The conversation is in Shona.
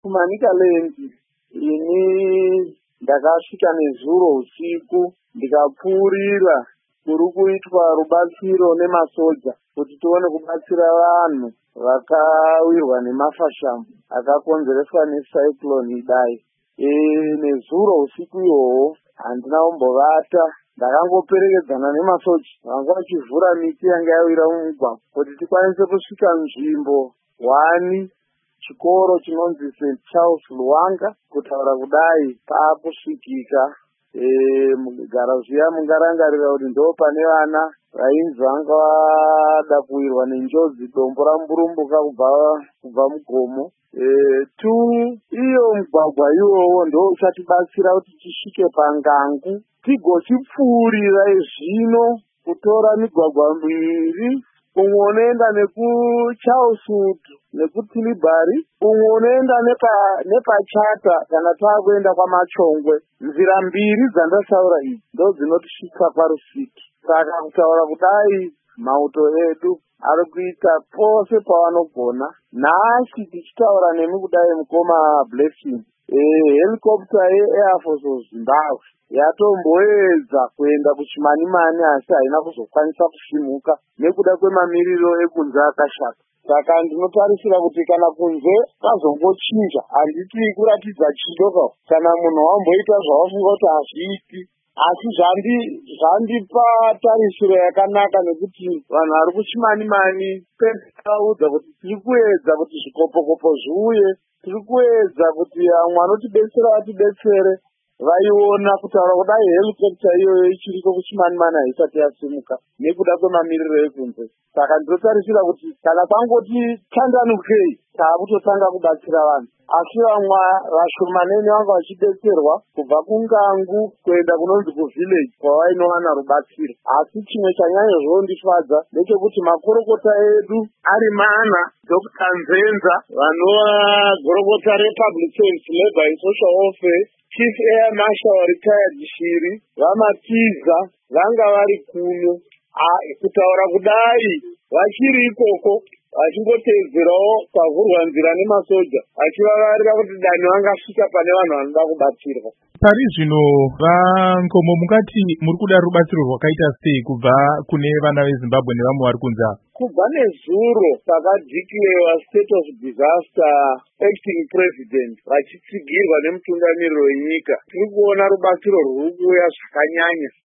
kuManicaland ini ndakasvika nezuro usiku ndikapfuurira kuri kuitwa rubatsiro nemasoja kuti tione kubatsira vanhu vakawirwa nemafashamu akakonzereswa necyclone Idai. Nezuro usiku ihwohwo handina kumbovata, ndakangoperekedzana nemasoja vanga vachivhura miti yanga yawira mumugwagwa kuti tikwanise kusvika nzvimbo 1 chikoro chinonzi St. Charles Luwanga. Kutaura kudai paakusvikika. Mugara zviya mungarangarira kuti ndo pane vana vainzi vanga vada kuwirwa nenjodzi dombo ramburumbuka kubva mugomo. Iyo mugwagwa iwowo ndo uchatibatsira kuti tisvike paNgangu tigochipfuurira zvino kutora migwagwa miviri, umwe unoenda nekuCharleswood nekuTilbury, umwe unoenda nepachata kana taakuenda kwaMachongwe. Nzira mbiri dzandasaura idzi ndo dzinotisvika paRusiki. Saka kutaura kudai mauto edu ari kuita pose pavanogona. Nhasi tichitaura nemi kudai mukoma Blessing, helicopter yeAir Force of Zimbabwe yatomboedza kuenda kuChimanimani asi haina kuzokwanisa kushimuka nekuda kwemamiriro ekunze akashata. Saka ndinotarisira kuti kana kunze kwazombochinja, handiti kuratidza chido kana munhu wamboita zvawafunga kuti hazviiti, asi zvandipa tarisiro yakanaka nekuti vanhu vari kuChimanimani pekaudza kuti tiri kuedza kuti zvikopokopo zviuye, tiri kuedza kuti vamwe vanotibetsera vatibetsere. Vaiona kutaura kudai helicopter iyoyo ichiriko kuChimanimani haisati yasimuka nekuda kwemamiriro ekunze. Saka ndinotarisira kuti kana kwangoti tandanukei taakutotanga kubatsira vanhu, asi vamwe vashomanene vanga vachidetserwa kubva kuNgangu kuenda kunonzi kuvillage kwavainowana rubatsiro. Asi chimwe chanyanya zvinondifadza ndechekuti makurukota edu ari mana, Dr. Nzenza vanova gorokota rePublic Service Labour and Social Welfare, Chief Air Marshal retired Shiri, vaMatiza vanga vari kuno. Kutaura kudai vachiri ikoko vachingotedzerawo pavhurwa nzira nemasoja vachivavarira kuti dani vangasvika pane vanhu vanoda kubatsirwa. Pari zvino Vangomo, mungati muri kuda rubatsiro rwakaita sei kubva kune vana veZimbabwe nevamwe vari kunze? Kubva nezuro pakadhikirewa state of disaster acting president vachitsigirwa nemutungamiriro wenyika, tiri kuona rubatsiro rwuri kuuya zvakanyanya.